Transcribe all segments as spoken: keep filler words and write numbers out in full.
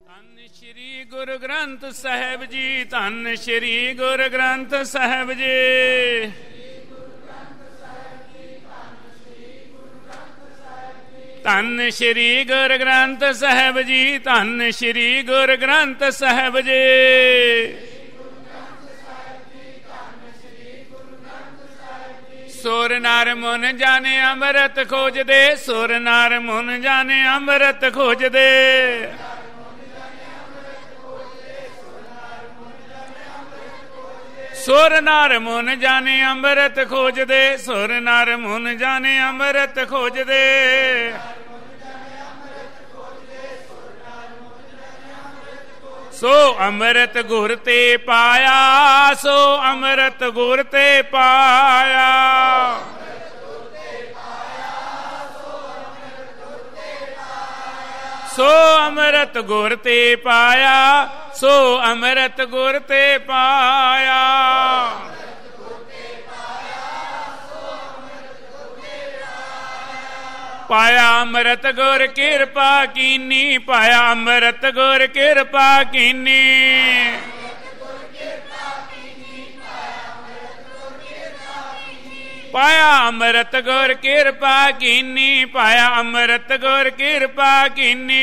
ਧੰਨ ਸ਼੍ਰੀ ਗੁਰੂ ਗ੍ਰੰਥ ਸਾਹਿਬ ਜੀ, ਧੰਨ ਸ਼੍ਰੀ ਗੁਰੂ ਗ੍ਰੰਥ ਸਾਹਿਬ ਜੀ। ਧੰਨ ਸ਼੍ਰੀ ਗੁਰੂ ਗ੍ਰੰਥ ਸਾਹਿਬ ਜੀ, ਧੰਨ ਸ਼੍ਰੀ ਗੁਰੂ ਗ੍ਰੰਥ ਸਾਹਿਬ ਜੀ। ਸੁਰ ਨਰ ਮੁਨ ਜਾਣੇ ਅੰਮ੍ਰਿਤ ਖੋਜਦੇ, ਸੁਰ ਨਰ ਮੁਨ ਜਾਣੇ ਅੰਮ੍ਰਿਤ ਖੋਜਦੇ। ਸੁਰ ਨਰ ਮੁਨ ਜਾਣੇ ਅੰਮ੍ਰਿਤ ਖੋਜਦੇ, ਸੁਰ ਨਰ ਮੁਨ ਜਾਣੇ ਅੰਮ੍ਰਿਤ ਖੋਜਦੇ। ਸੋ ਅੰਮ੍ਰਿਤ ਗੁਰ ਤੇ ਪਾਇਆ, ਸੋ ਅੰਮ੍ਰਿਤ ਗੁਰ ਤੇ ਪਾਇਆ। ਸੋ ਅੰਮ੍ਰਿਤ ਗੁਰ ਤੇ ਪਾਇਆ, ਸੋ ਅੰਮ੍ਰਿਤ ਗੁਰ ਤੇ ਪਾਇਆ। ਪਾਇਆ ਅੰਮ੍ਰਿਤ ਗੁਰ ਕਿਰਪਾ ਕੀਨੀ, ਪਾਇਆ ਅੰਮ੍ਰਿਤ ਗੁਰ ਕਿਰਪਾ ਕੀਨੀ। ਪਾਇਆ ਅੰਮ੍ਰਿਤ ਗੁਰ ਕਿਰਪਾ ਕੀਨੀ, ਪਾਇਆ ਅੰਮ੍ਰਿਤ ਗੁਰ ਕਿਰਪਾ ਕੀਨੀ।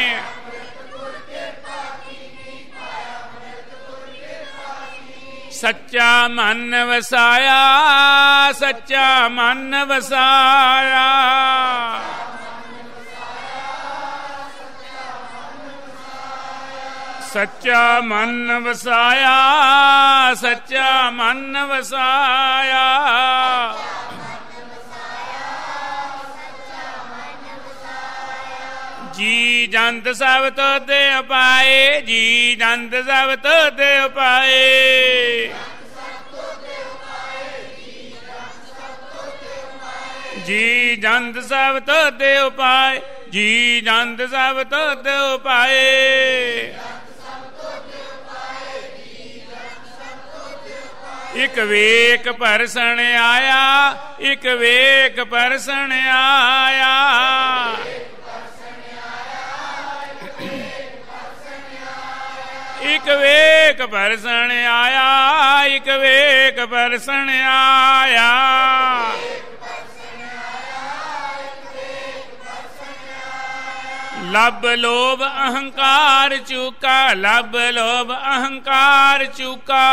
ਸੱਚਾ ਮਨ ਵਸਾਇਆ, ਸੱਚਾ ਮਨ ਵਸਾਇਆ। ਸੱਚਾ ਮਨ ਵਸਾਇਆ, ਸੱਚਾ ਮਨ ਵਸਾਇਆ। ਜੀ ਜੰਤ ਸਭ ਤੋਦੇ ਉਪਾਏ, ਜੀ ਜੰਤ ਸਭ ਤੋਦੇ ਉਪਾਏ। ਜੀ ਜੰਤ ਸਭ ਤੋਦੇ ਉਪਾਏ, ਜੀ ਜੰਤ ਸਭ ਤੋਦੇ ਉਪਾਏ। ਇਕ ਵੇਖ ਪਰਸਣ ਆਇਆ, ਇਕ ਵੇਖ ਪਰਸਣ ਆਇਆ। ਇਕ ਵੇਖ ਪਰਸਣ ਆਇਆ, ਇਕ ਵੇਖ ਪਰਸਣ ਆਇਆ। ਲੱਭ ਲੋਭ ਅਹੰਕਾਰ ਚੂਕਾ, ਲੱਭ ਲੋਭ ਅਹੰਕਾਰ ਚੂਕਾ।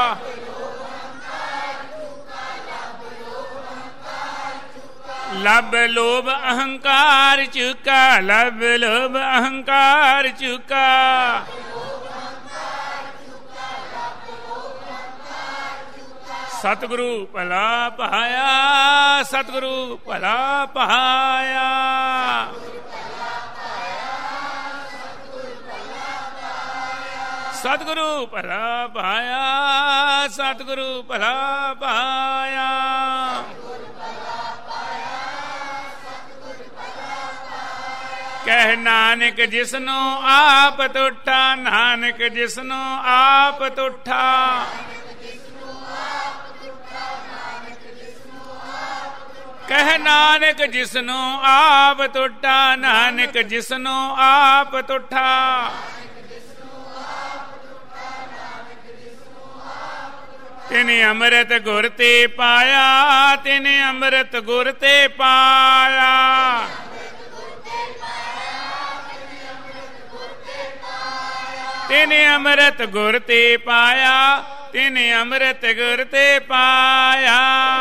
ਲੱਭ ਲੋਭ ਅਹੰਕਾਰ ਚੂਕਾ, ਲੱਭ ਲੋਭ ਅਹੰਕਾਰ ਚੂਕਾ। ਸਤਿਗੁਰੂ ਭਲਾ ਪਾਇਆ, ਸਤਿਗੁਰੂ ਭਲਾ ਪਾਇਆ। ਸਤਿਗੁਰੂ ਭਲਾ ਪਾਇਆ, ਸਤਿਗੁਰੂ ਭਲਾ ਪਾਇਆ। ਕਹਿ ਨਾਨਕ ਜਿਸਨੂੰ ਆਪ ਤੁਠਾ, ਨਾਨਕ ਜਿਸਨੂੰ ਆਪ ਤੁਠਾ। ਕਹਿ ਨਾਨਕ ਜਿਸਨੂੰ ਆਪ ਤੁਠਾ, ਨਾਨਕ ਜਿਸਨੂੰ ਆਪ ਤੁਠਾ। ਤਿਨੇ ਅੰਮ੍ਰਿਤ ਗੁਰ ਤੇ ਪਾਇਆ, ਤਿਨੇ ਅੰਮ੍ਰਿਤ ਗੁਰ ਤੇ ਪਾਇਆ। ਤਿਨੇ ਅੰਮ੍ਰਿਤ ਗੁਰ ਤੇ ਪਾਇਆ, ਤਿਨੇ ਅੰਮ੍ਰਿਤ ਗੁਰ ਤੇ ਪਾਇਆ।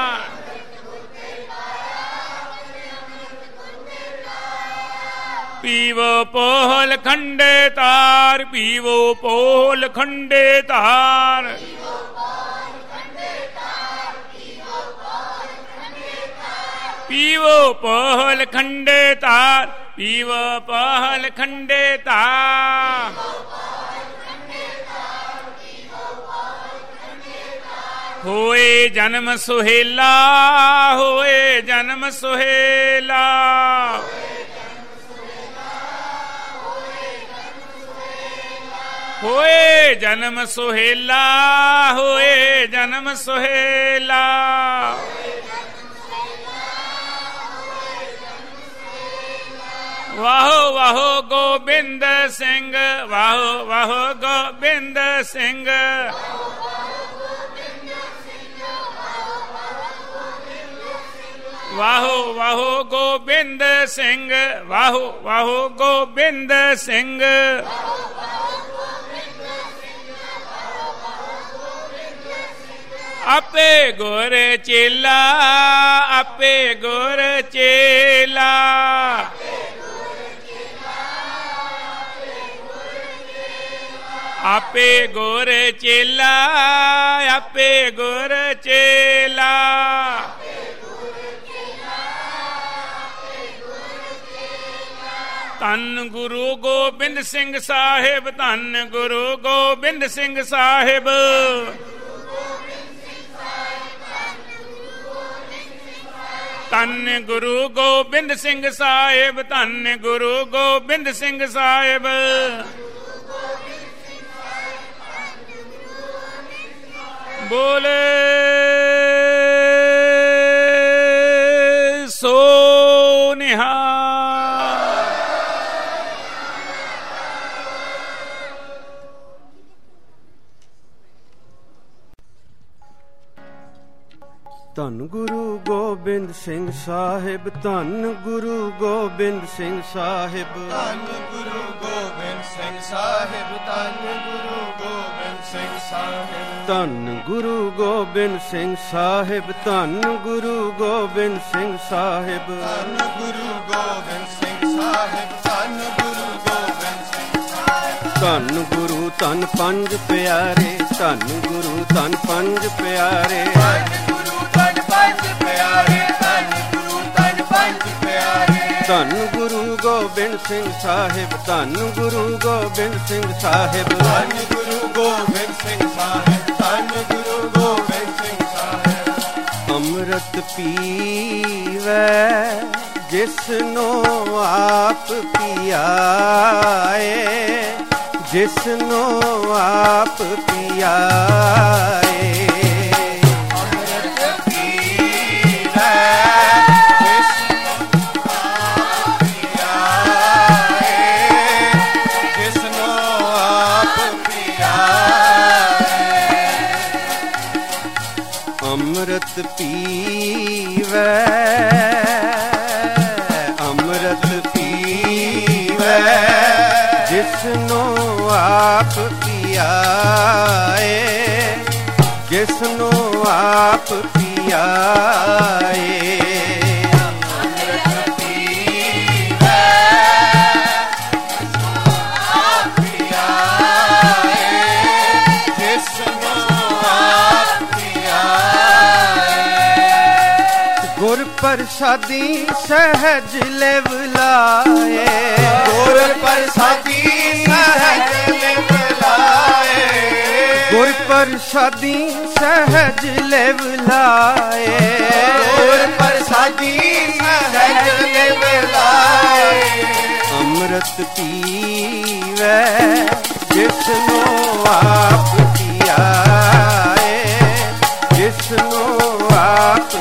ਪੀਵੋ ਪੋਹਲ ਖੰਡੇ ਤਾਰ, ਪੀਵੋ ਪੋਹਲ ਖੰਡੇ ਤਾਰ। ਪੀਵੋ ਪੋਹਲ ਖੰਡੇ ਤਾਰ, ਪੀਵੋ ਪੋਹਲ ਖੰਡੇ ਤਾਰ। ਹੋਏ ਜਨਮ ਸੁਹੇਲਾ, ਹੋਏ ਜਨਮ ਸੁਹੇਲਾ। ਹੋਏ ਜਨਮ ਸੁਹੇਲਾ, ਹੋਏ ਜਨਮ ਸੁਹੇਲਾ। ਵਾਹੋ ਵਾਹੋ ਗੋਬਿੰਦ ਸਿੰਘ ਵਾਹੋ ਵਾਹੋ ਗੋਬਿੰਦ ਸਿੰਘ ਵਾਹੋ ਵਾਹੋ ਗੋਬਿੰਦ ਸਿੰਘ ਵਾਹੋ ਵਾਹੋ ਗੋਬਿੰਦ ਸਿੰਘ ਆਪੇ ਗੁਰ ਚੇਲਾ ਆਪੇ ਗੁਰ ਚੇਲਾ ਆਪੇ ਗੁਰ ਚੇਲਾ ਆਪੇ ਗੁਰ ਚੇਲਾ ਧੰਨ ਗੁਰੂ ਗੋਬਿੰਦ ਸਿੰਘ ਸਾਹਿਬ ਧੰਨ ਗੁਰੂ ਗੋਬਿੰਦ ਸਿੰਘ ਸਾਹਿਬ ਧੰਨ ਗੁਰੂ ਗੋਬਿੰਦ ਸਿੰਘ ਸਾਹਿਬ ਧੰਨ ਗੁਰੂ ਗੋਬਿੰਦ ਸਿੰਘ ਸਾਹਿਬ ਬੋਲੇ ਸੋ ਨਿਹਾਲ। ਧੰਨ ਗੁਰੂ ਗੋਬਿੰਦ ਸਿੰਘ ਸਾਹਿਬ ਧੰਨ ਗੁਰੂ ਗੋਬਿੰਦ ਸਿੰਘ ਸਾਹਿਬ ਧੰਨ ਗੁਰੂ ਗੋਬਿੰਦ ਸਿੰਘ ਸਾਹਿਬ ਧੰਨ ਗੁਰੂ ਗੋਬਿੰਦ ਸਿੰਘ ਸਾਹਿਬ ਧੰਨ ਗੁਰੂ ਗੋਬਿੰਦ ਸਿੰਘ ਸਾਹਿਬ ਧੰਨ ਗੁਰੂ ਗੋਬਿੰਦ ਸਿੰਘ ਸਾਹਿਬ ਧੰਨ ਗੁਰੂ ਗੋਬਿੰਦ ਸਿੰਘ ਸਾਹਿਬ ਧੰਨ ਗੁਰੂ ਗੋਬਿੰਦ ਸਿੰਘ ਸਾਹਿਬ ਧੰਨ ਗੁਰੂ ਧੰਨ ਪੰਜ ਪਿਆਰੇ ਧੰਨ ਗੁਰੂ ਧੰਨ ਪੰਜ ਪਿਆਰੇ ਧੰਨ ਪੰਜ ਪਿਆਰੇ ਧੰਨ ਗੁਰੂ ਧੰਨ ਪੰਜ ਪਿਆਰੇ ਧੰਨ ਗੁਰੂ ਗੋਬਿੰਦ ਸਿੰਘ ਸਾਹਿਬ ਧੰਨ ਗੁਰੂ ਗੋਬਿੰਦ ਸਿੰਘ ਸਾਹਿਬ ਧੰਨ ਗੁਰੂ ਗੋਬਿੰਦ ਸਿੰਘ ਸਾਹਿਬ ਧੰਨ ਗੁਰੂ ਗੋਬਿੰਦ ਸਿੰਘ ਸਾਹਿਬ ਅੰਮ੍ਰਿਤ ਪੀਵੈ ਜਿਸਨੂੰ ਆਪ ਪਿਆਏ ਜਿਸਨੂੰ ਆਪ ਪਿਆਏ ਅੰਮ੍ਰਿਤ ਪੀਵੈ ਅੰਮ੍ਰਿਤ ਪੀਵੈ ਜਿਸਨੂੰ ਆਪ ਪਿਆਏ ਜਿਸਨੂੰ ਆਪ ਪਿਆਏ ਅੰਮ੍ਰਿਤ ਪੀਵੈ ਜਿਸਨੂੰ ਆਪ ਪਿਆਏ ਜਿਸਨੂੰ ਆਪ ਗੁਰ ਪ੍ਰਸਾਦੀ ਸਹਿਜ ਲਿਵ ਲਾਏ ਗੁਰ ਪ੍ਰਸਾਦੀ ਸਹਿਜ ਲਿਵ ਲਾਏ ਗੁਰ ਪ੍ਰਸਾਦੀ ਸਹਿਜ ਲਿਵ ਲਾਏ ਗੁਰ ਪ੍ਰਸਾਦੀ ਸਹਿਜ ਲਿਵ ਲਾਏ ਅੰਮ੍ਰਿਤ ਪੀਵੈ ਜਿਸਨੂੰ ਆਪ ਪਿਆਏ ਜਿਸਨੂੰ ਆਪ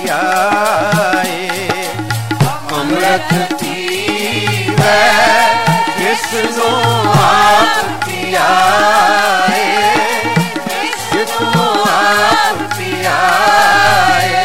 ਪਿਆਏ ਅੰਮ੍ਰਿਤ ਪੀਵੈ ਜਿਸਨੂੰ ਆਪ ਪਿਆਏ ਜਿਸਨੂੰ ਆਪ ਪਿਆਏ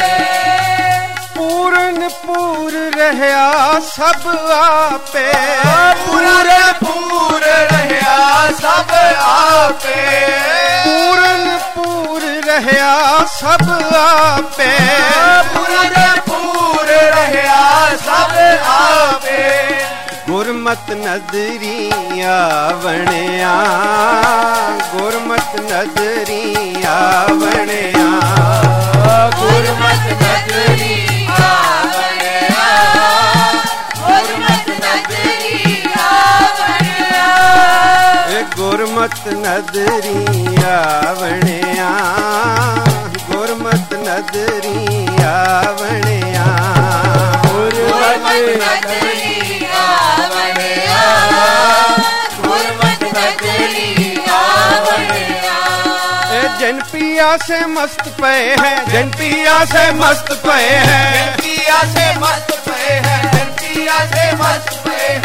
ਪੂਰਨ ਪੂਰ ਰਹਾ ਸਭ ਆਪੇ ਪੂਰਨ ਪੂਰ ਰਹਾ ਸਭ ਆਪੇ ਪੂਰਨ ਪੂਰ ਰਹਾ ਸਭ ਆਪੇ ਪੂਰਨ ਪੂਰ ਰਹਾ ਸਭ ਆਪੇ ਗੁਰਮਤਿ ਨਦਰੀ ਆਵਣਿਆ ਗੁਰਮਤਿ ਨਦਰੀ ਆਵਣਿਆ ਗੁਰਮਤਿ ਨਦਰੀ ਆਵਣਿਆ ਗੁਰਮਤਿ ਨਦਰੀ ਆਵਣਿਆ ਇਹ ਗੁਰਮਤਿ ਨਦਰੀ ਆਵਣਿਆ ਗੁਰਮਤਿ ਨਦਰੀ ਆਵਣਿਆ ਗੁਰਮਤਿ ਨਦਰੀ ਆਵਣਿਆ ਗੁਰਮਤਿ ਨਦਰੀ ਆਵਣਿਆ ਇਹ ਜਨ पिया से मस्त पे है जन पिया से मस्त पे है पिया से मस्त पे है पिया से मस्त पे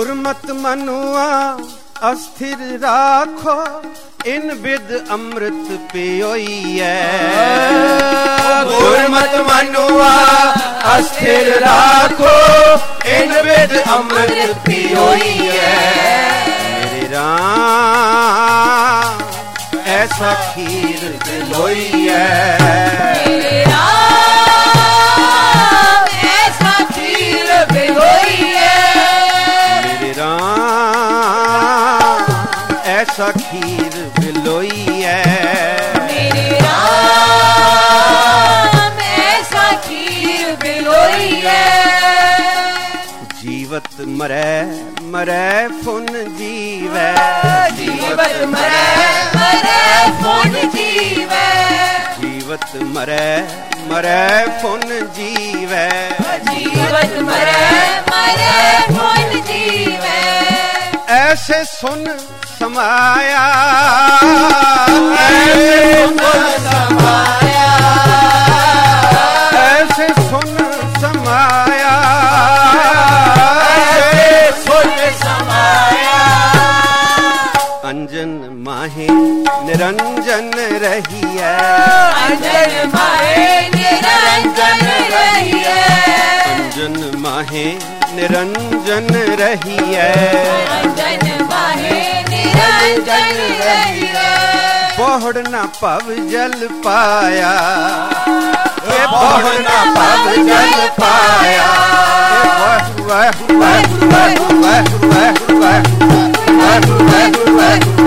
गुरमत मनुआ अस्थिर राखो, इन बिद अमृत पियोइए। गुरमत मनुआ अस्थिर राखो, इन बिद अमृत पियोइए। मेरे राम ऐसा खीर दिलोइए। मेरे राम ऐसा खीर पिलोइए। मेरे राम ऐसा खीर बिलोइए। मेरे राम ऐसा खीर बिलोइए। जीवत मरै मरै फुन जीवै। जीवत मरै मरै फुन जीवै। जीवत मरै मरै फुन जीवै। जीवत मरै मरै फुन जीवै। ऐसे सुन समाया, ऐसे सुन समाया, ऐसे सुन समाया, ऐसे सुन समाया। अंजन माहे निरंजन रहिए। अंजन माहे निरंजन रहिए। अंजन माहे निरंजन रहिए। अंजन माहे निरंजन रहिए। बोहड़ न पव जल पाया, ए बोहड़ न पव जल पाया। वाहिगुरु वाहिगुरु वाहिगुरु वाहिगुरु वाहिगुरु वाहिगुरु वाहिगुरु वाहिगुरु वाहिगुरु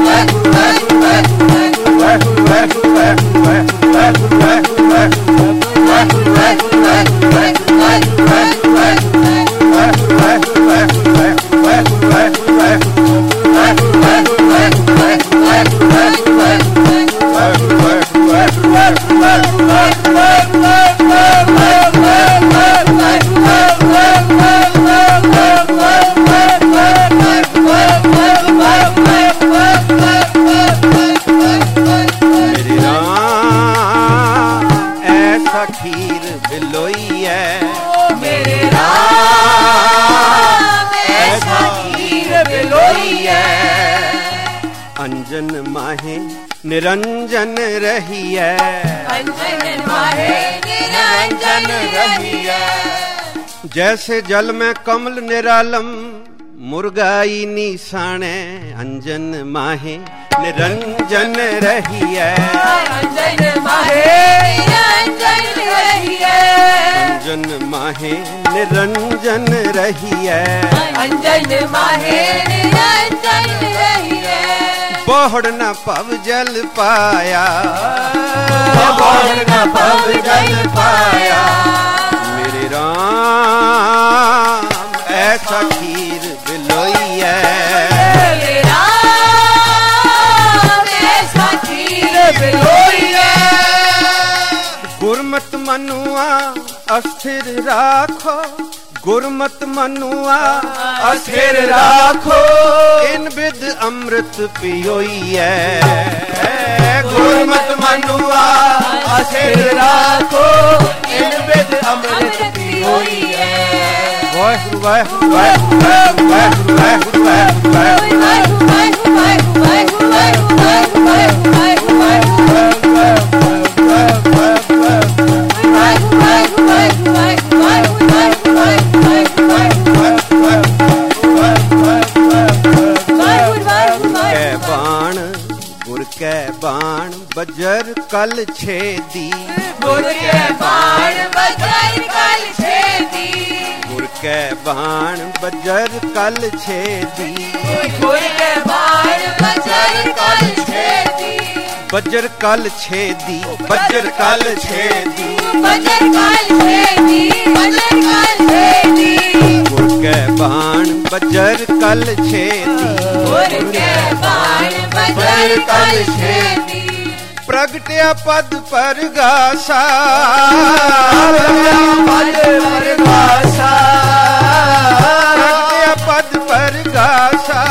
खीर बिलोइए। मेरे राम ऐसा खीर बिलोइए। अंजन माहे निरंजन रहिए। अंजन माहे निरंजन रहिए। जैसे जल में कमल निरालम मुर्गाई निशाने। अंजन माहे निरंजन रहिए। अंजन माहे निरंजन रहिए। अंजन माहे निरंजन रहिए। अंजन माहे निरंजन रहिए। बोहड़ न पव जल पाया, बोहड़ न पव जल पाया। मेरे राम ऐसा खीर बिलोइए। मेरे राम ऐसा खीर बिलोइए। गुरमत मनुआ अस्थिर राखो, गुरमत मनुआ अस्थिर राखो, इन बिद अमृत पियोइए। गुरमत मनुआ अस्थिर राखो, इन बिद अमृत पियोइए। वाहिगुरु वाहिगुरु वाहिगुरु वाहिगुरु वाहिगुरु बाण गुर के बाण बजर कल छेदी। गुर के बाण बजर कल छेदी। गुर के बाण बजर कल छेदी। गुर के बाण बजर कल छेदी। बजर कल छेदी, बजर कल छेदी, बजर कल छेदी। बजर कल छेदी। गुर के बाण बजर कल छेदी। गुर के बाण बजर कल छेदी। प्रगट्या पद पर गासा, पद पर गासा। प्रगट्या पद पर गासा।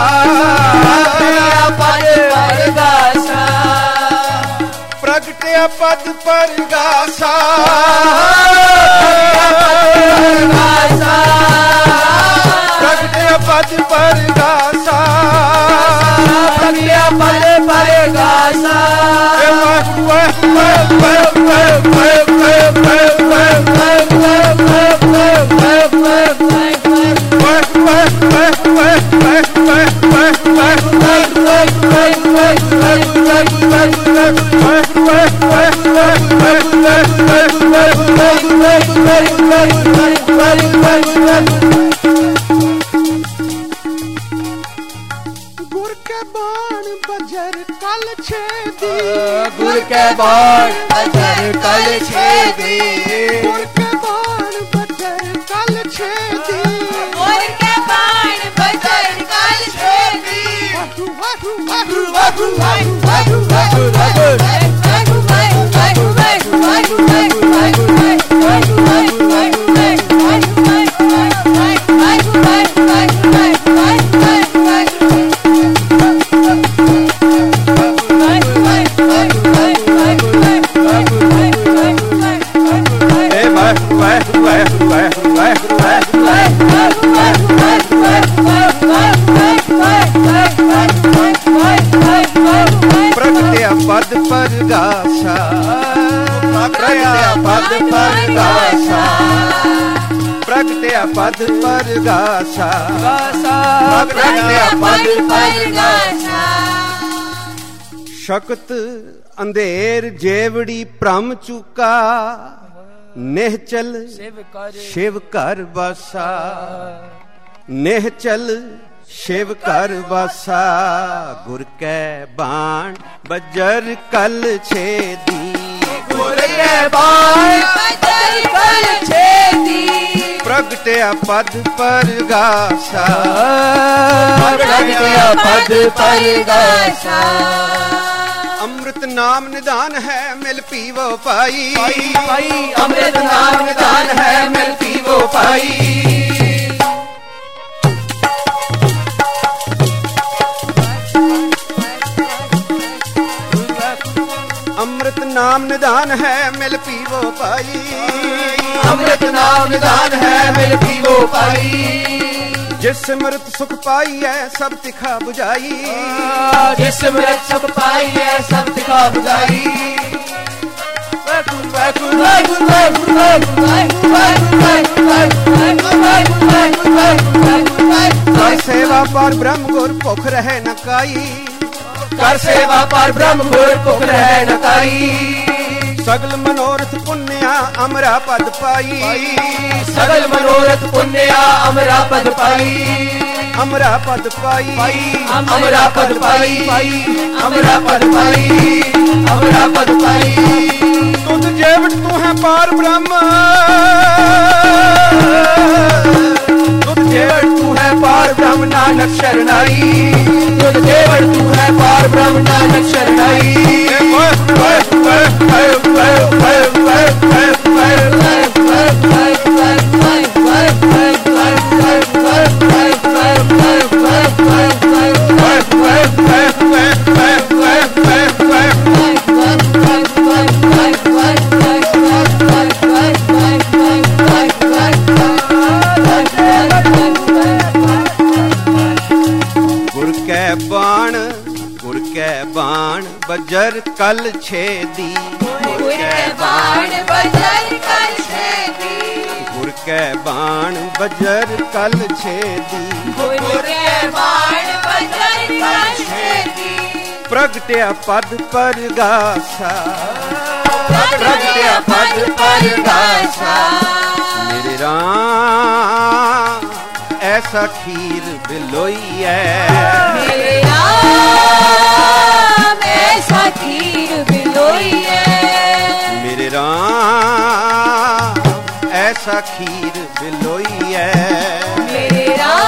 पद पर गासा। प्रगट्या पद पर गासा। प्रगट्या गुर के बाण बजर कल छेदी गुर के बाण बजर कल छेदी गुर के बाण बजर कल छेदी वाहु वाहु वाहु वाहु वाहु वाहु वाहु वाहु प्रगट्या पद परगासा प्रगट्या पद परगासा प्रगट्या पद परगासा प्रगट्या पद परगासा शक्त अंधेर जेवड़ी भ्रम चुका निहचल शिव कर बसा निहचल शिव कर बसा गुर के बाण बजर कल छेदी गुर के बाण बजर कल छेदी प्रगट्या पद परगासा प्रगट्या पद परगासा अमृत नाम निदान है मिल पीवो पाई पाई अमृत नाम निदान है मिल पीवो पाई अमृत नाम निदान है मिल पीवो पाई अमृत नाम निदान है मिल पीवो पाई जिस मृत सुख पाई है सब तिखा बुझाई जिस मृत सुख पाई है सब तिखा बुझाई कर सेवा पर ब्रह्म गुर भुख रहे न काई कर सेवा पर ब्रह्म गुर भुख रहे न काई सगल मनोरथ पुण्या अमरा पद पाई सगल मनोरथ पुण्या अमरा पद पाई अमरा पद पाई अमरा पद पाई अमरा पद पाई अमरा पद पाई तुझ जेवट तू है पार ब्रह्म तुझ जेवट तू है पार ब्रह्म नानक शरणाई तुझ जेवट तू है पार ब्रह्म नानक शरणाई बजर कल छेदी गुर के बाण बजर कल छेदी गुर के बाण बजर कल छेदी गुर के बाण बजर कल छेदी प्रगट्या पद परगासा प्रगट्या पद परगासा मेरे राम ऐसा खीर बिलोई है मेरे राम ऐसा खीर बिलोई है मेरे राम ऐसा खीर बिलोई है मेरे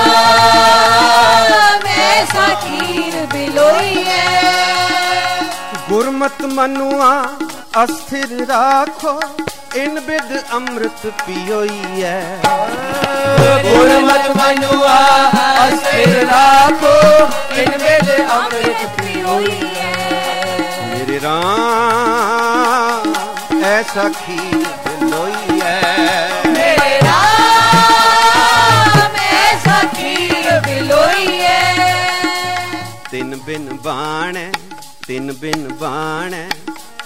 राम ऐसा खीर बिलोई है गुरमत मनुआ अस्थिर राखो इन बिद अमृत पियोई है गुरमत मनुआ अस्थिर राखो इन बिद अमृत पियोई है मेरे राम ऐसा खीर बिलोई है मेरे राम ऐसा खीर बिलोई है तिन बिन बाण तिन बिन बाण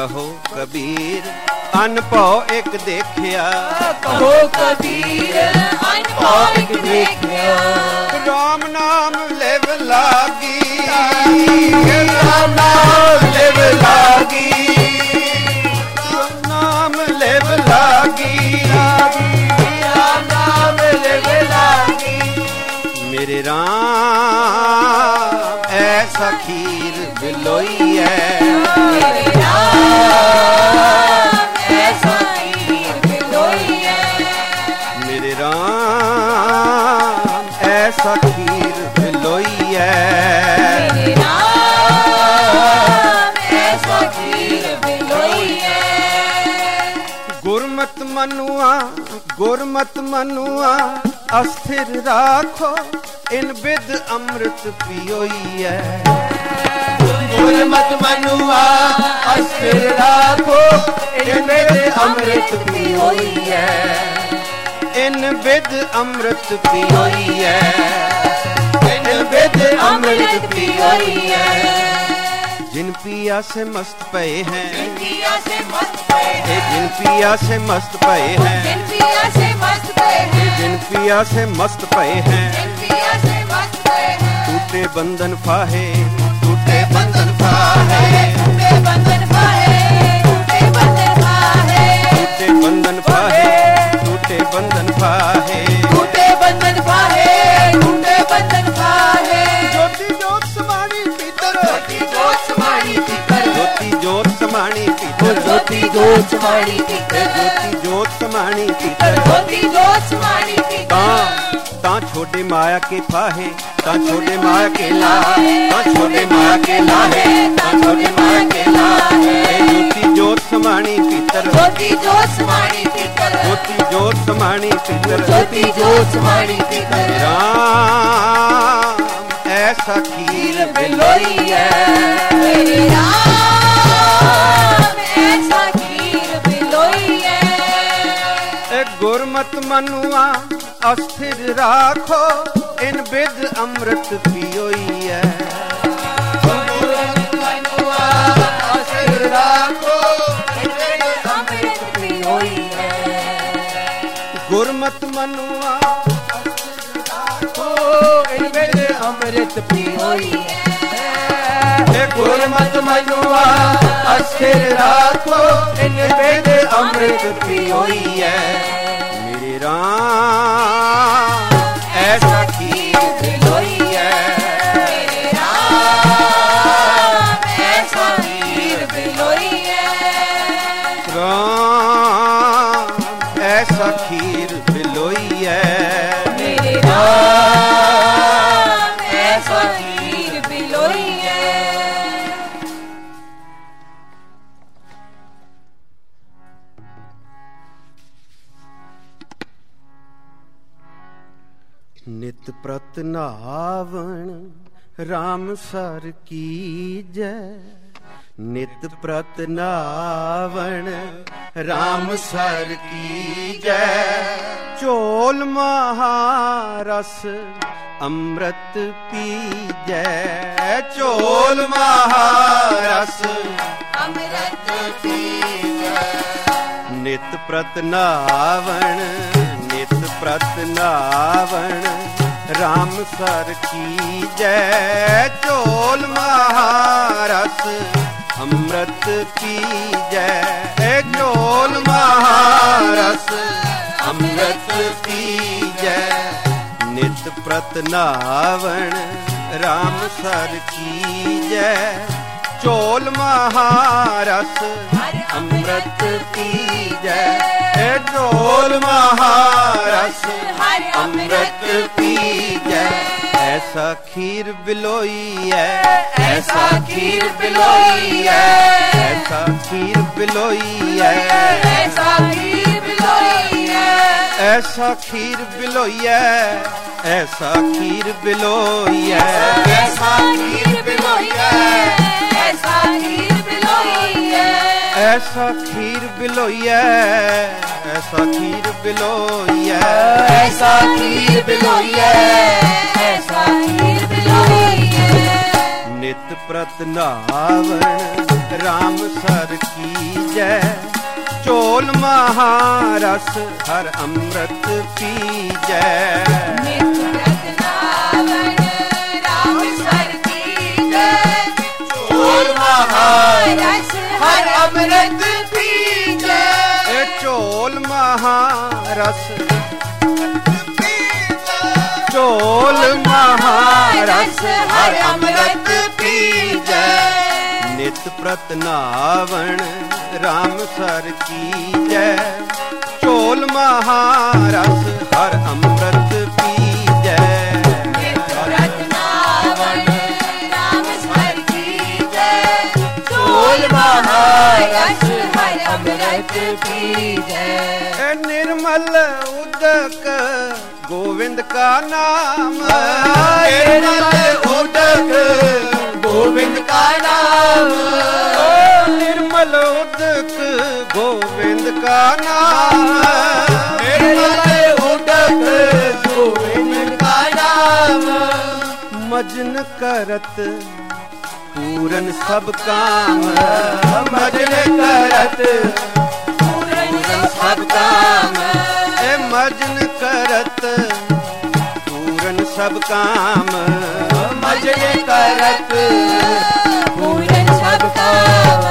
कहो कबीर अनपौ एक देखिया, कहो कबीर अनपौ एक देखिया। राम नाम लेव लागी, राम नाम लेव लागी, राम नाम लेव लागी, राम नाम लेव लागी। मेरे राम ऐसा खीर बिलोई है, मेरे राम ऐसा खीर बिलोई है, मेरे राम ऐसा खीर बिलोई है, मेरे राम ऐसा खीर बिलोई है। गुरमत मनुआ गुरमत मनुआ अस्थिर राखो इन बिद अमृत पियोई है। गुरमत मनुआ अस्थिर राखो इन बिद अमृत पियोई है, इन बिद अमृत पियोई है, इन बिद अमृत पियोई है। जिन पिया से मस्त पए हैं, जिन पिया से मस्त पे ए जिन पिया से मस्त पए हैं, जिन पिया से मस्त पे हैं, जिन पिया से मस्त पए हैं, जिन पिया से मस्त पे हैं। टूटे बंधन फाहे, टूटे बंधन फाहे, टूटे बंधन फाहे, टूटे बंधन फाहे, टूटे बंधन फाहे, टूटे बंधन फाहे। टूटे बंधन फाहे, टूटे बंधन फाहे। ज्योति जोत समाणी पीतर, ज्योति जोत समाणी पीतर, ज्योति जोत समाणी पीतर, ज्योति जोत समाणी पीतर, ज्योति जोत समाणी पीतर। ज्योति जोत समाणी पीतर। तां तां छोटे माया के फाहे, तां छोटे माया के लाहे, तां छोटे माया के लाहे, तां छोटे माया के लाहे। ज्योति जोत समाणी पीतर, ज्योति जोत समाणी पीतर, ज्योति जोत समाणी पीतर। ज्योति जोत समाणी पीतर। राम ऐसा खीर बिलोई है, मेरे राम ऐसा खीर बिलोई है। गुरमत मनुआ अस्थिर राखो इन बिद अमृत पियोई है। गुरमत मनुआ अस्थिर राखो इन बिद अमृत पियोई है। गुरमत मनुआ इन बिद अमृत पियोई है। गुरमत मनुआ अस्थिर राखो इन बिद अमृत पियोई है। मेरे राम ऐसा खीर बिलोई है, मेरे राम ऐसा खीर बिलोई है। राम ऐसा खीर बिलोई है। मेरे राम ऐसा खीर बिलोई है। नित प्रत नावण राम सर की जय, नित प्रत नावण राम सर की जय। चोल महारस अमृत पी जय, चोल महारस अमृत पी जय। नित प्रत नावण नित प्रत नावण राम सर की जय। चोल महारस अमृत पी जय, चोल महारस अमृत पी जय। नित प्रत नावण राम सर की जय। चोल महारस अमृत पी जय, चोल महारस अमृत पी जय। ऐसा खीर बिलोई है, ऐसा खीर बिलोई है, ऐसा खीर बिलोई है, ऐसा खीर बिलोई है, ऐसा खीर बिलोई है, ऐसा खीर बिलोई है, ऐसा खीर बिलोई है, ऐसा खीर बिलोई है, ऐसा खीर बिलोई है, ऐसा खीर बिलोई है, ऐसा खीर बिलोई है, ऐसा खीर बिलोई है। नित प्रत नावन राम सर की जय। चोल महारस हर अमृत पी जय। नित प्रत नावन राम सर की जय। चोल महारस हर अमृत पी जय। चोल महारस चोल महारस हर अमृत पी जय। नित प्रत नावन राम सर की जय। चोल महारस हर अमृत पी जय। नित प्रत नावन राम सर की जय। चोल महारस हर अमृत पी जय। निर्मल उदक गोविंद का नाम। निर्मल उदक गोविंद का नाम। निर्मल उदक गोविंद का नाम। निर्मल उदक गोविंद का नाम। मजन करत पूरन सब काम। मजन करत पूरन सब काम। ए मजन करत पूरन सब काम। मजन करत पूरन सब काम।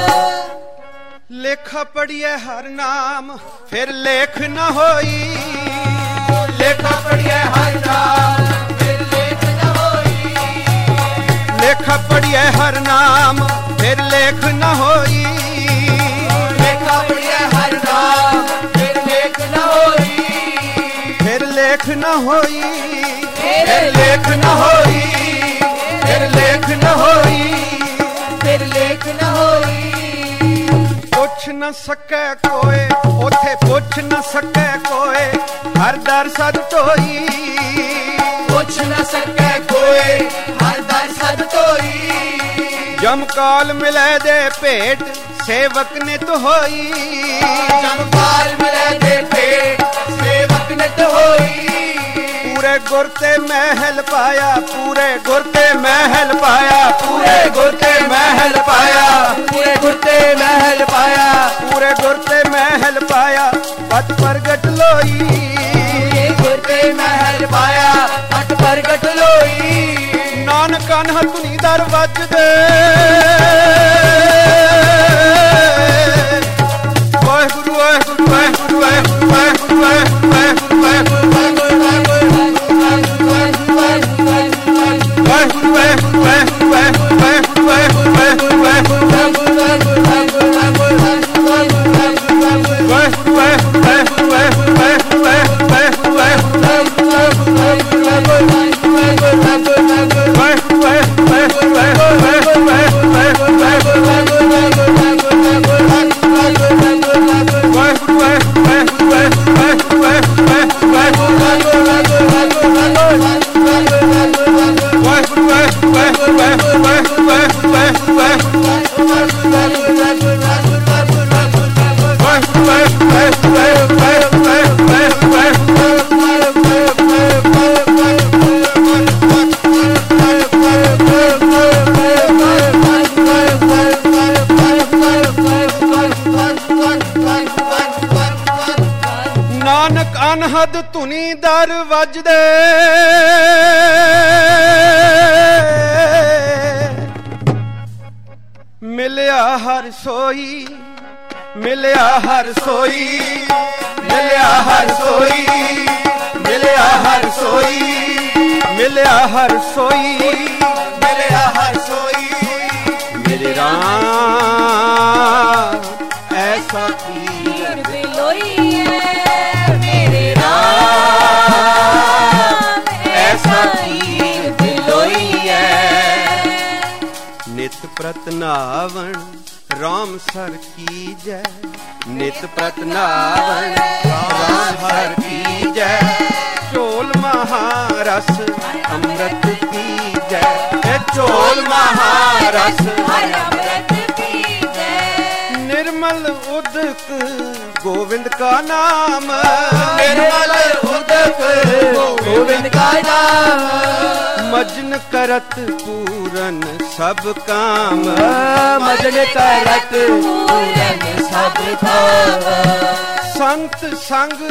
लेखा पढ़िए हर नाम फिर लेख न होई। लेखा पढ़िए हर नाम फिर लेख न होई। लेखा पढ़िए हर नाम फिर लेख न होई। लेखा पढ़िए हर नाम फिर लेख न होई। फिर लेख न होई। फिर लेख न होई। फिर लेख न होई। फिर लेख न होई। पुछ न सके कोई उथे पुछ न सके कोई हर दर सद टोई। पुछ न सके कोई हर दर सद टोई। जम काल मिले दे पेट सेवक नित होई। जम काल मिले दे पेट सेवक नित होई। पूरे गुरते महल पाया पूरे गुरते महल पाया पूरे गुरते महल पाया। पूरे गुरते महल पाया। पूरे गुरते महल पाया पत प्रगट लोई। पूरे गुरते महल पाया पट प्रगट लोई। नानक अनह तुनी दर वज दे। वाहिगुरु वाहिगुरु वाहिगुरु वाहिगुरु वाहिगुरु वाहिगुरु वाहिगुरु ਨਾਨਕ ਅਨਹਦ ਧੁਨੀ ਦਰ ਵੱਜਦੇ ਮਿਲਿਆ ਹਰ ਸੋਈ ਮਿਲਿਆ ਹਰ ਸੋਈ ਮਿਲਿਆ ਹਰ ਸੋਈ ਮਿਲਿਆ ਹਰ ਸੋਈ ਮਿਲਿਆ ਹਰ ਸੋਈ ਮਿਲਿਆ ਹਰ ਸੋਈ ਮੇਰੇ ਰਾਮ ਐਸਾ पीर बिलोई है मेरे राम ऐसा पीर बिलोई है। नित प्रत नावन राम सर की जय नित प्रत नावन राम सर की जय चोल महारस अमृत पी जय चोल महारस हर अमृत पी जय। निर्मल उदक गोविंद का नाम निर्मल उदक गोविंद का नाम मजन करत पूर पूरन सब काम, मदन करत पूरन सब काम। संत संग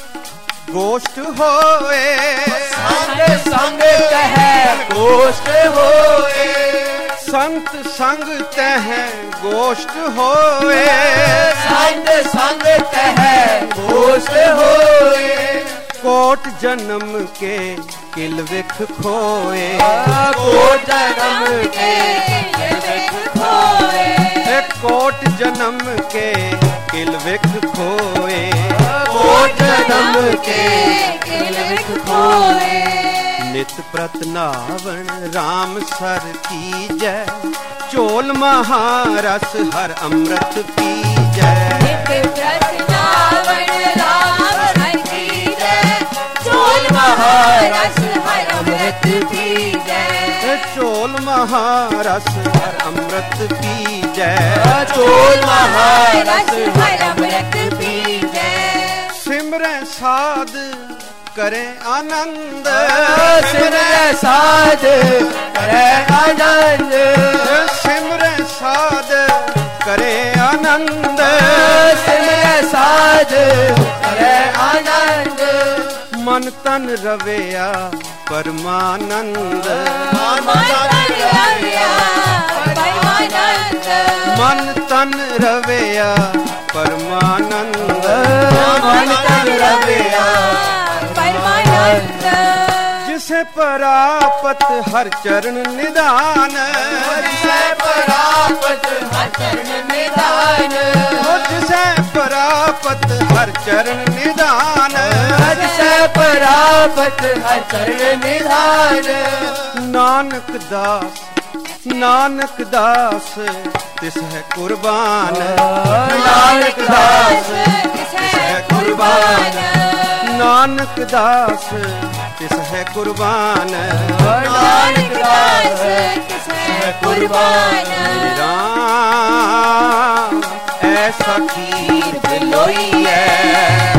गोष्ठ होए, संग संग कह गोष्ठ होए, संत संग तह गोष्ठ होए, संत संग कह गोष्ठ होए। कोट जन्म के किल विख खोए, कोट जन्म के किल विख खोए, कोट जन्म के किल विख खोए, कोट जन्म के किल विख खोए। नित प्रत नावण राम सर कीजै, चोल महारस हर अमृत पीजै। नित प्रत नावण राम सर कीजै, चोल महारस हर अमृत पीजै। चोल महारस हर अमृत पीजै, चोल महारस हर अमृत पीजै। सिमरै साध करे आनंद, सिमरै साध करे आनंद, सिमरै साध करे आनंद, सिमरै साध करे आनंद। मन तन रवैया परमानंद, मन तन रवैया परमानंद, मन तन रवैया परमानंद, मन तन रवैया परमानंद। जिसे परापत हर चरण निदान, जिसे परापत हर चरण निदान, जिसे परापत हर चरण निदान, जिसे परापत हर चरण निधान। नानक दास नानक दास तिस है कुर्बान, नानक दास तिस है कुर्बान, नानक दास तिस है कुर्बान, नानक दास तिस है कुर्बान। राम ऐसा खीर बिलोई है,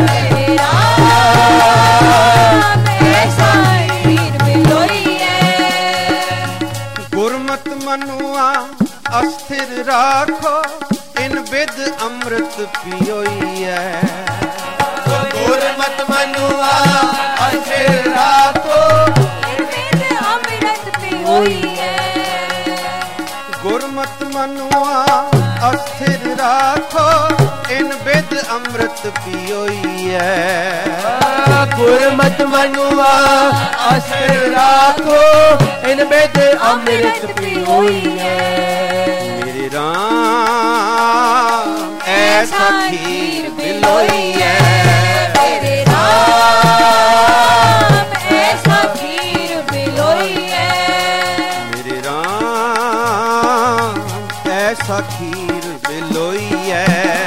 ऐसा खीर बिलोई है। गुरमत मनुआ अस्थिर राखो, इन विद अमृत पियोई है। गुरमत मनुआ अस्थिर राखो, इन विद अमृत पियोई है। गुरमत मनुआ अस्थिर राखो, इन विद अमृत पियोई है। गुरमत मनुआ अस्थिर राखो, इन विद अमृत पियोई है। मेरे राम ऐसा खीर बिलोई है, मेरे राम ऐसा खीर बिलोई है। मेरे राम ऐसा खीर बिलोई है।